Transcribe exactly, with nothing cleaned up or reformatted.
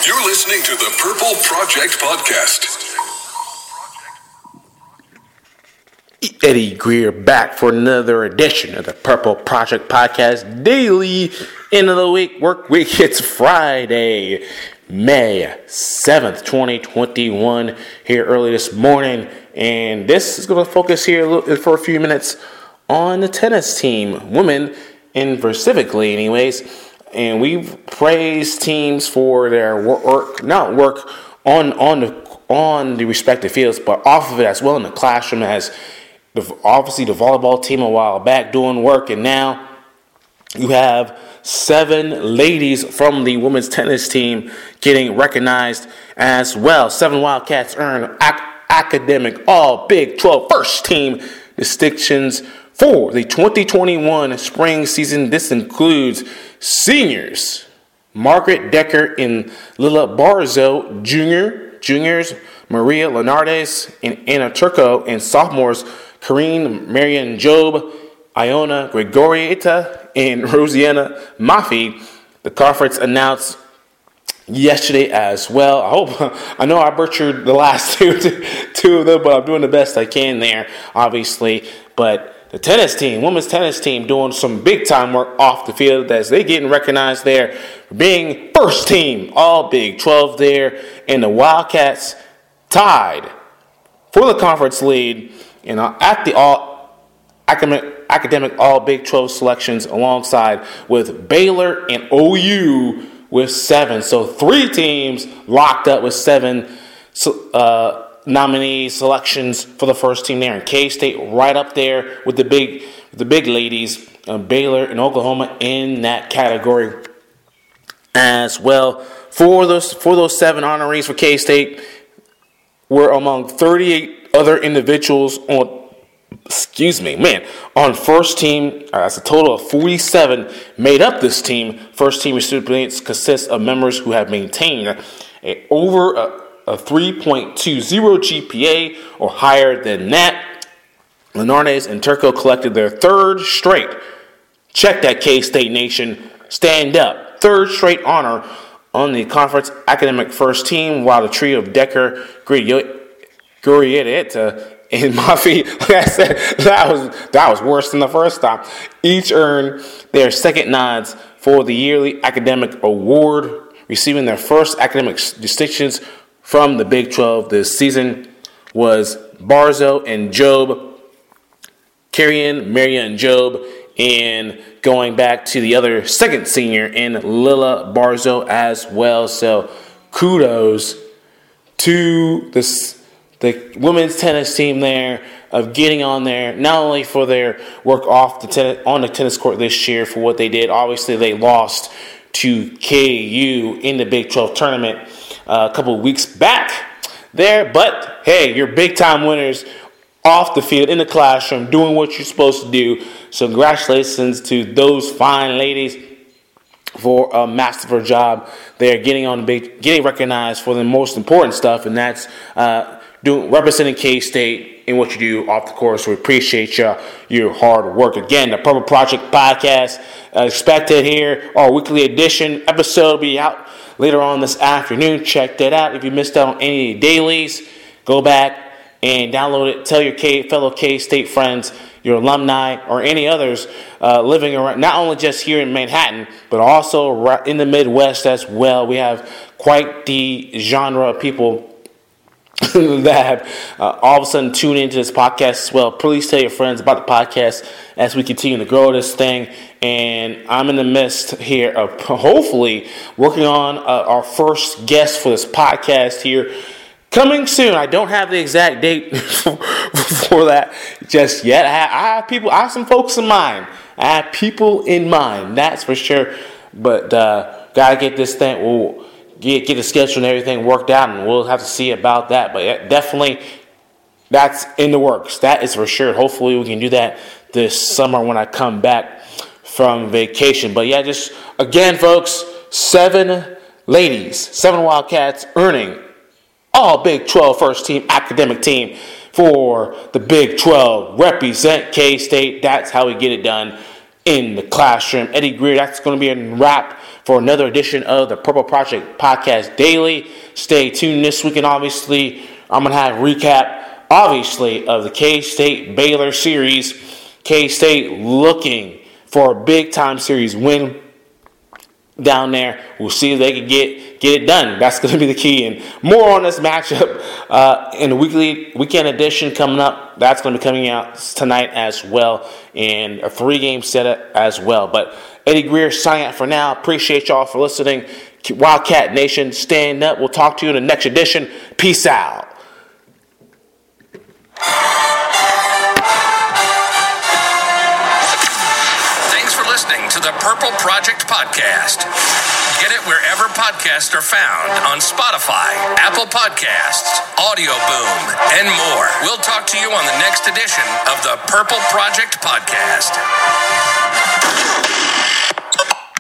You're listening to the Purple Project Podcast. Eddie Greer back for another edition of the Purple Project Podcast daily end of the week work week. It's Friday, May seventh, twenty twenty-one here early this morning, and this is going to focus here for a few minutes on the tennis team, women in specifically anyways, and we've praised teams for their work, not work on on the on the respective fields, but off of it as well in the classroom. As the, obviously the volleyball team a while back doing work, and now you have seven ladies from the women's tennis team getting recognized as well. Seven Wildcats earn ac- academic all Big twelve first team distinctions for the twenty twenty-one spring season. This includes seniors Margaret Decker and Lila Barzo, junior juniors Maria Lenardes and Anna Turco, and sophomores Karine Marian Job, Iona Gregorieta, and Rosiana Mafi. The conference announced yesterday as well. I hope, I know I butchered the last two, two of them, but I'm doing the best I can there, obviously. But the tennis team, women's tennis team, doing some big time work off the field as they getting recognized there for being first team, all Big twelve there, and the Wildcats tied for the conference lead, and at the all academic, academic all Big twelve selections, alongside with Baylor and O U with seven. So three teams locked up with seven uh, nominee selections for the first team there. And K-State right up there with the big, the big ladies, uh, Baylor and Oklahoma in that category as well. For those for those seven honorees for K-State, were among thirty-eight other individuals on. Excuse me, man. On first team, uh, that's a total of forty-seven made up this team. First team recipients consist of members who have maintained a, over a, a three point two zero G P A or higher than that. Lenardes and Turco collected their third straight. Check that, K-State Nation. Stand up. Third straight honor on the conference academic first team, while the trio of Decker, Gurieta, and Mafi, like I said, that was that was worse than the first time. Each earned their second nods for the yearly academic award, receiving their first academic distinctions from the Big twelve this season was Barzo and Job, Carrion, Maria and Job, and going back to the other second senior in Lila Barzo as well. So kudos to this. The women's tennis team there of getting on there, not only for their work off the ten- on the tennis court this year for what they did. Obviously, they lost to K U in the Big twelve tournament uh, a couple of weeks back there. But, hey, you're big-time winners off the field, in the classroom, doing what you're supposed to do. So congratulations to those fine ladies for a masterful job. They're getting on the big, getting recognized for the most important stuff, and that's uh, doing representing K-State in what you do off the course. We appreciate you, your hard work. Again, the Purple Project Podcast uh, expected here. Our weekly edition episode will be out later on this afternoon. Check that out. If you missed out on any dailies, go back and download it. Tell your K, fellow K-State friends, your alumni, or any others uh, living around, not only just here in Manhattan, but also right in the Midwest as well. We have quite the genre of people that have uh, all of a sudden tune into this podcast as well. Please tell your friends about the podcast as we continue to grow this thing. And I'm in the midst here of hopefully working on uh, our first guest for this podcast here. Coming soon. I don't have the exact date for that just yet. I have, I have people, I have some folks in mind. I have people in mind, that's for sure. But uh, gotta get this thing. We'll get get the schedule and everything worked out, and we'll have to see about that. But definitely, that's in the works. That is for sure. Hopefully, we can do that this summer when I come back from vacation. But yeah, just again, folks, seven ladies, seven Wildcats earning all Big twelve first team academic team for the Big twelve. Represent K-State. That's how we get it done in the classroom. Eddie Greer, that's going to be a wrap for another edition of the Purple Project Podcast Daily. Stay tuned this weekend. Obviously, I'm going to have a recap, obviously, of the K-State Baylor series. K-State looking for a big-time series win down there. We'll see if they can get get it done. That's going to be the key. And more on this matchup uh, in the weekly weekend edition coming up. That's going to be coming out tonight as well, and a three-game setup as well. But Eddie Greer signing out for now. Appreciate y'all for listening. Wildcat Nation, stand up. We'll talk to you in the next edition. Peace out. Listening to the Purple Project Podcast. Get it wherever podcasts are found on Spotify, Apple Podcasts, Audio Boom, and more. We'll talk to you on the next edition of the Purple Project Podcast.